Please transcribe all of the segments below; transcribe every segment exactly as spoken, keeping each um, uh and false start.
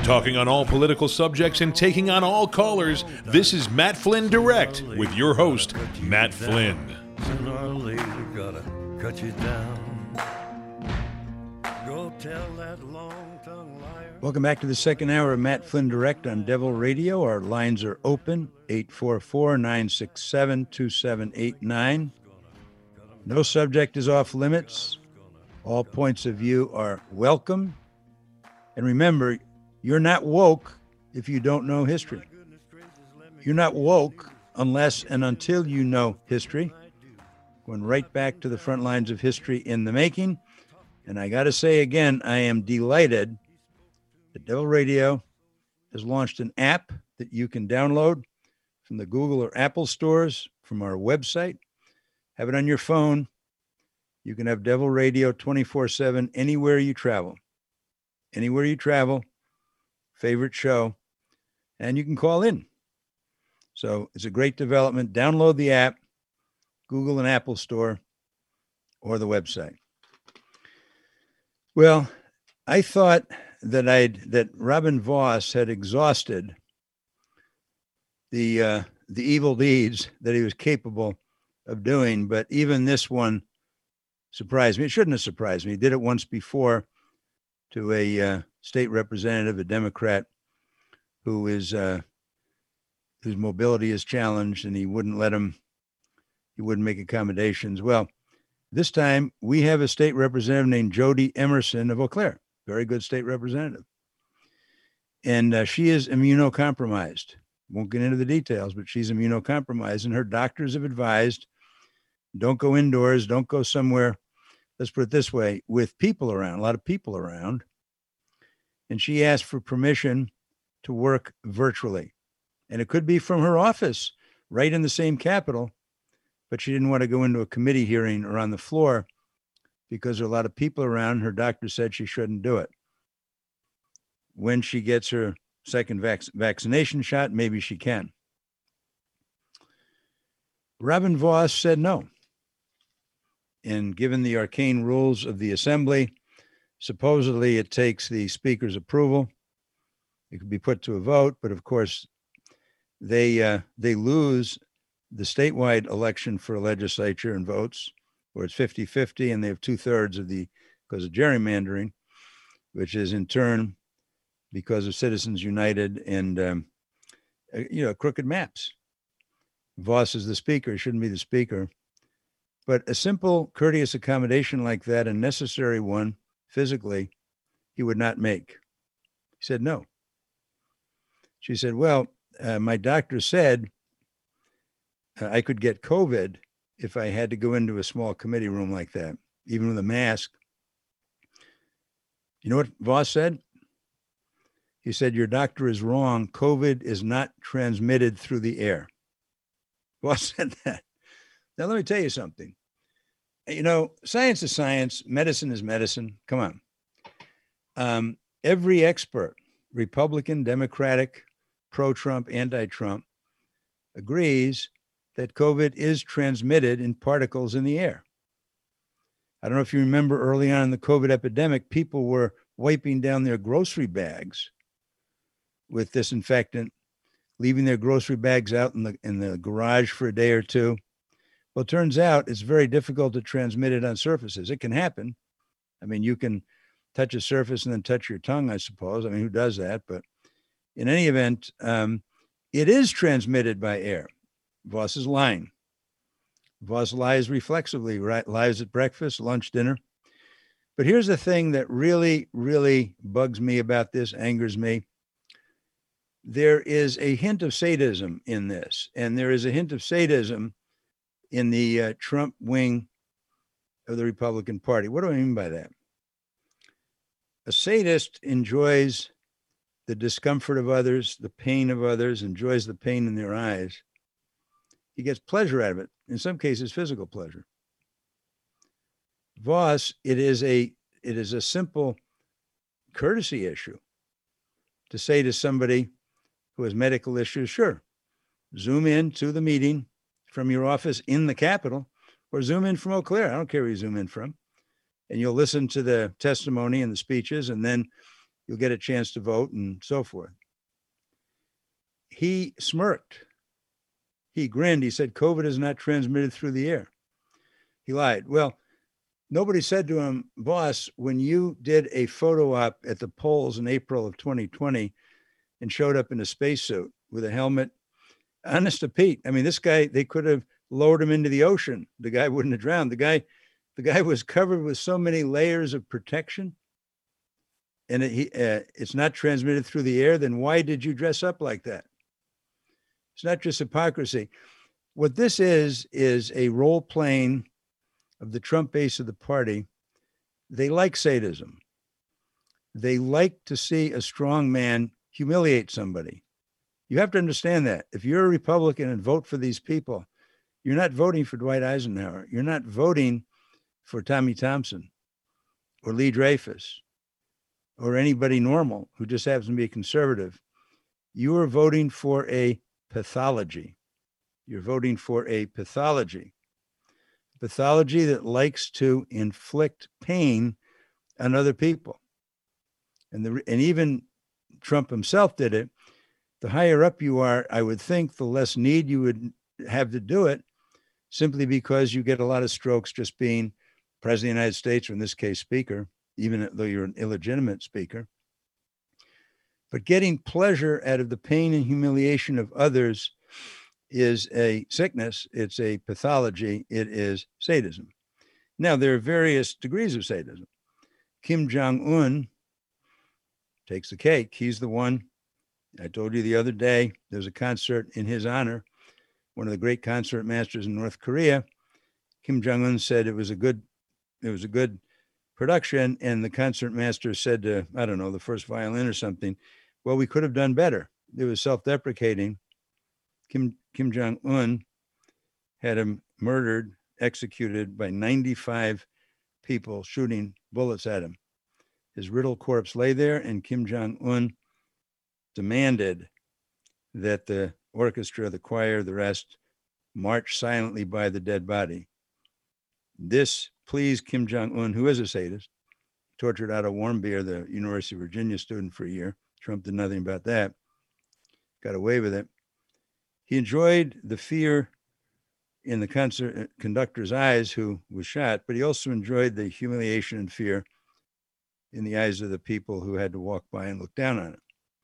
Talking on all political subjects and taking on all callers, this is Matt Flynn Direct with your host, Matt Flynn. Sooner or later, gotta cut you down. Go tell that long-tongued liar. Welcome back to the second hour of Matt Flynn Direct on Devil Radio. Our lines are open, eight four four, nine six seven, two seven eight nine. No subject is off limits. All points of view are welcome. And remember, you're not woke if you don't know history. You're not woke unless and until you know history. Going right back to the front lines of history in the making. And I got to say again, I am delighted that Devil Radio has launched an app that you can download from the Google or Apple stores, from our website. Have it on your phone. You can have Devil Radio twenty-four seven anywhere you travel. Anywhere you travel, favorite show, and you can call in. So it's a great development. Download the app, Google and Apple store, or the website. Well, I thought that I'd that Robin Vos had exhausted the uh, the evil deeds that he was capable of doing, but even this one surprised me. It shouldn't have surprised me. He did it once before to a uh, state representative, a Democrat, who is uh, whose mobility is challenged, and he wouldn't let him. He wouldn't make accommodations. Well, this time we have a state representative named Jody Emerson of Eau Claire, very good state representative, and uh, she is immunocompromised. Won't get into the details, but she's immunocompromised, and her doctors have advised, don't go indoors, don't go somewhere, let's put it this way, with people around, a lot of people around. And she asked for permission to work virtually. And it could be from her office, right in the same Capitol, but she didn't want to go into a committee hearing or on the floor because there are a lot of people around. Her doctor said she shouldn't do it. When she gets her second vac- vaccination shot, maybe she can. Robin Vos said no. And given the arcane rules of the assembly, supposedly it takes the speaker's approval. It could be put to a vote, but of course they uh, they lose the statewide election for a legislature and votes, where it's fifty-fifty, and they have two-thirds of the, because of gerrymandering, which is in turn because of Citizens United and, um, you know, crooked maps. Vos is the speaker. He shouldn't be the speaker. But a simple, courteous accommodation like that, a necessary one physically, he would not make. He said no. She said, well, uh, my doctor said uh, I could get COVID if I had to go into a small committee room like that, even with a mask. You know what Vos said? He said, your doctor is wrong. COVID is not transmitted through the air. Vos said that. Now, let me tell you something. You know, science is science. Medicine is medicine. Come on. Um, every expert, Republican, Democratic, pro-Trump, anti-Trump, agrees that COVID is transmitted in particles in the air. I don't know if you remember early on in the COVID epidemic, people were wiping down their grocery bags with disinfectant, leaving their grocery bags out in the in the garage for a day or two. Well, it turns out it's very difficult to transmit it on surfaces. It can happen. I mean, you can touch a surface and then touch your tongue, I suppose. I mean, who does that? But in any event, um, it is transmitted by air. Vos is lying. Vos lies reflexively, right? Lies at breakfast, lunch, dinner. But here's the thing that really, really bugs me about this, angers me. There is a hint of sadism in this, and there is a hint of sadism in the uh, Trump wing of the Republican Party. What do I mean by that? A sadist enjoys the discomfort of others, the pain of others, enjoys the pain in their eyes. He gets pleasure out of it, in some cases, physical pleasure. Vos, it is a it is a simple courtesy issue to say to somebody who has medical issues, sure, zoom in to the meeting from your office in the Capitol, or zoom in from Eau Claire. I don't care where you zoom in from. And you'll listen to the testimony and the speeches, and then you'll get a chance to vote and so forth. He smirked. He grinned. He said, COVID is not transmitted through the air. He lied. Well, nobody said to him, boss, when you did a photo op at the polls in April of twenty twenty and showed up in a spacesuit with a helmet, honest to Pete, I mean, this guy, they could have lowered him into the ocean. The guy wouldn't have drowned. The guy, the guy was covered with so many layers of protection, and it, he, uh, it's not transmitted through the air. Then why did you dress up like that? It's not just hypocrisy. What this is, is a role playing of the Trump base of the party. They like sadism. They like to see a strong man humiliate somebody. You have to understand that. If you're a Republican and vote for these people, you're not voting for Dwight Eisenhower. You're not voting for Tommy Thompson or Lee Dreyfus or anybody normal who just happens to be a conservative. You are voting for a pathology. You're voting for a pathology. Pathology that likes to inflict pain on other people. And the and even Trump himself did it. The higher up you are, I would think, the less need you would have to do it, simply because you get a lot of strokes just being president of the United States, or in this case, speaker, even though you're an illegitimate speaker. But getting pleasure out of the pain and humiliation of others is a sickness. It's a pathology. It is sadism. Now, there are various degrees of sadism. Kim Jong-un takes the cake. He's the one, I told you the other day, there's a concert in his honor, one of the great concert masters in North Korea. Kim Jong-un said it was a good, it was a good production. And the concert master said to, I don't know, the first violin or something, well, we could have done better. It was self-deprecating. Kim, Kim Jong-un had him murdered, executed by ninety-five people shooting bullets at him. His riddled corpse lay there, and Kim Jong-un demanded that the orchestra, the choir, the rest march silently by the dead body. This pleased Kim Jong-un, who is a sadist, tortured Otto Warmbier, the University of Virginia student, for a year. Trump did nothing about that. Got away with it. He enjoyed the fear in the concert conductor's eyes, who was shot, but he also enjoyed the humiliation and fear in the eyes of the people who had to walk by and look down on it.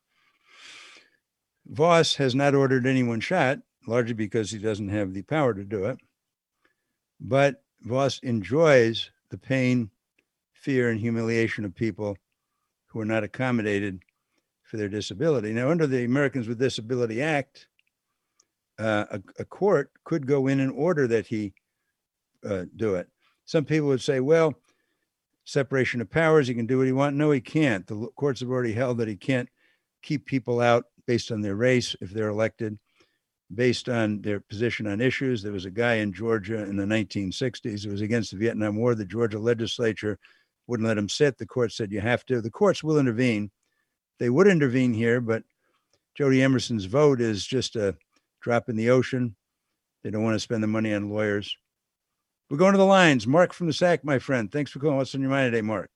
Voss has not ordered anyone shot, largely because he doesn't have the power to do it. But Voss enjoys the pain, fear, and humiliation of people who are not accommodated for their disability. Now, under the Americans with Disability Act, uh, a, a court could go in and order that he uh, do it. Some people would say, well, separation of powers, he can do what he wants. No, he can't. The courts have already held that he can't keep people out based on their race if they're elected, based on their position on issues. There was a guy in Georgia in the nineteen sixties who was against the Vietnam War. The Georgia legislature wouldn't let him sit. The court said, you have to. The courts will intervene. They would intervene here, but Jody Emerson's vote is just a drop in the ocean. They don't want to spend the money on lawyers. We're going to the lines. Mark from the S A C, my friend. Thanks for calling. What's on your mind today, Mark?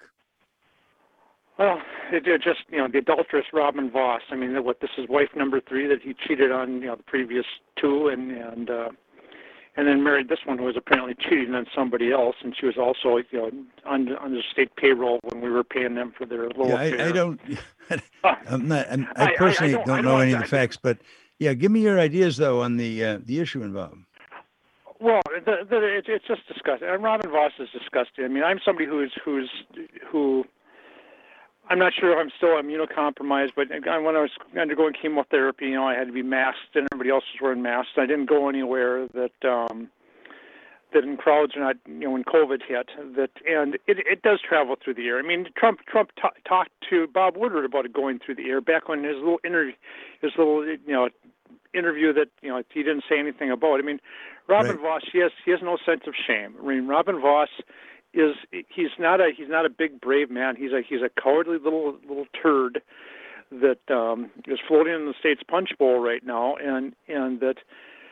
Well, it, it just, you know, the adulterous Robin Voss. I mean, what, this is wife number three that he cheated on, you know, the previous two, and and uh, and then married this one who was apparently cheating on somebody else, and she was also, you know, on on the state payroll when we were paying them for their little. Yeah, I, I don't. I'm not. I'm, I personally I, I don't, don't, don't know any of the facts, but yeah, give me your ideas though on the uh, the issue involved. Well, the, the, it, it's just disgusting. And Robin Voss is disgusting. I mean, I'm somebody who's who's who. I'm not sure if I'm still immunocompromised, but when I was undergoing chemotherapy, you know, I had to be masked, and everybody else was wearing masks. I didn't go anywhere that um, that in crowds or not, you know, when COVID hit. That and it it does travel through the air. I mean, Trump Trump t- talked to Bob Woodward about it going through the air back when his little interview, his little you know interview that you know he didn't say anything about. I mean, Robin right. Voss, he has he has no sense of shame. I mean, Robin Voss is he's not a he's not a big brave man. He's a he's a cowardly little little turd that um, is floating in the state's punch bowl right now, and and that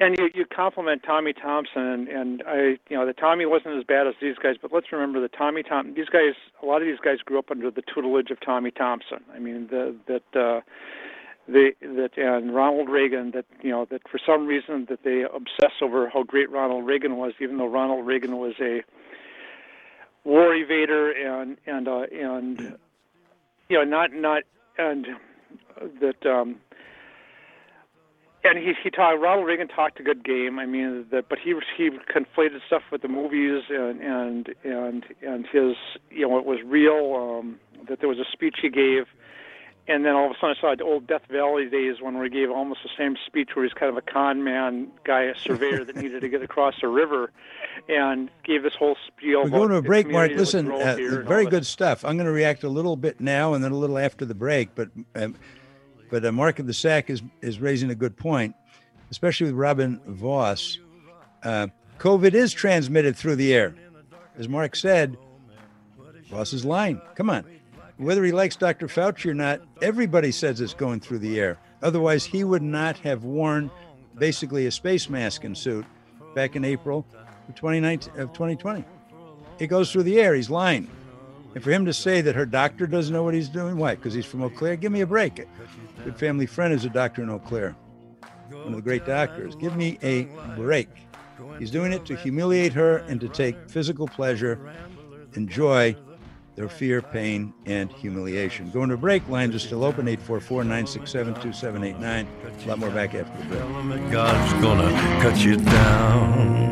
And you, you compliment Tommy Thompson, and, and I, you know, the Tommy wasn't as bad as these guys, but let's remember that Tommy Tom, these guys, a lot of these guys grew up under the tutelage of Tommy Thompson. I mean, the, that, uh, the, that, and Ronald Reagan, that, you know, that for some reason that they obsess over how great Ronald Reagan was, even though Ronald Reagan was a war evader and, and, uh, and, you know, not, not, and that, um, And he he talked. Ronald Reagan talked a good game. I mean, the, but he he conflated stuff with the movies and and and and his, you know, it was real. Um, that there was a speech he gave, and then all of a sudden I saw the old Death Valley days when he gave almost the same speech where he's kind of a con man guy, a surveyor that needed to get across a river, and gave this whole spiel. We're about going to a the break, Mark. community that would Listen, grow uh, here and very all good that. stuff. I'm going to react a little bit now and then a little after the break, but. Um, But uh, Mark of the Sack is, is raising a good point, especially with Robin Voss. Uh, COVID is transmitted through the air. As Mark said, Voss is lying. Come on. Whether he likes Doctor Fauci or not, everybody says it's going through the air. Otherwise, he would not have worn basically a space mask and suit back in April of twenty nineteen, of twenty twenty. It goes through the air. He's lying. And for him to say that her doctor doesn't know what he's doing, why? Because he's from Eau Claire? Give me a break. Good family friend is a doctor in Eau Claire, one of the great doctors. Give me a break. He's doing it to humiliate her and to take physical pleasure, enjoy their fear, pain, and humiliation. Going to a break. Lines are still open, eight four four, nine six seven, two seven eight nine. A lot more back after the break. God's gonna cut you down.